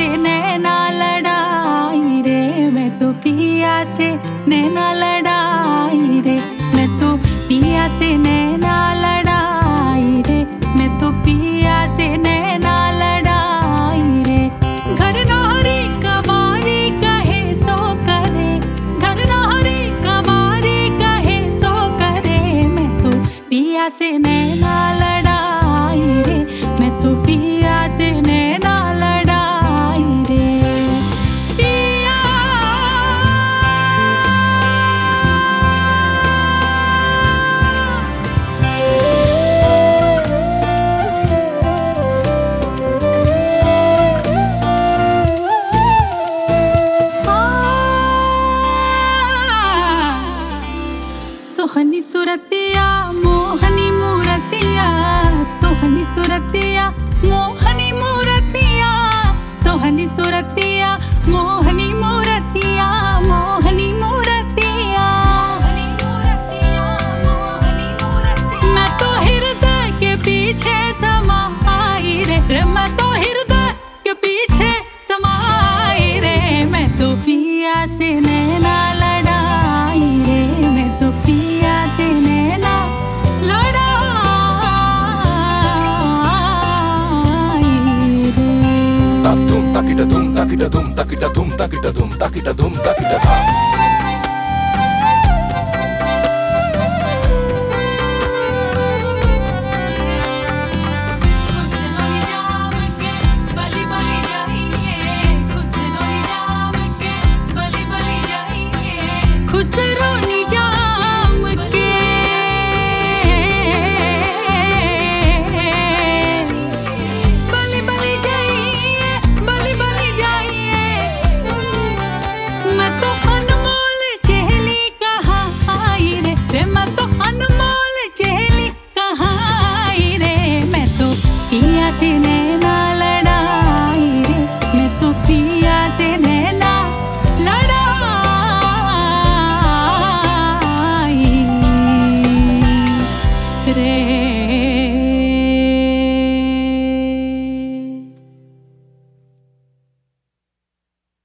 से नैना लड़ाई रे, मैं तो पिया से नैना लड़ाई रे, मैं तो पिया से नैना लड़ाई रे, मैं तो पिया से नैना लड़ाई रे। घर नारी कवारी कहे सो करे, घर नारी कवारी कहे सो करे, मैं तो पिया से नैना लड़ाई रे, मैं तो पिया से नैना लड़ाई रे। पिया सोहनी सुरतिया मोहनी मूरतिया, सोहनी सुरतिया मोहनी मूरतिया, सोहनी सुरतिया मोहनी मूरतिया, मोहनी मूरतिया, मोहनी मूरतिया, मोहनी मूरतिया। मैं तो हृदय के पीछे समाई रे, मैं तो हृदय के पीछे समाई रे, मैं तो पिया से नैना लड़ाई रे, मैं तो पिया से नैना Takida dum takida dum takida dum takida dum takida dum takida dum. Khusro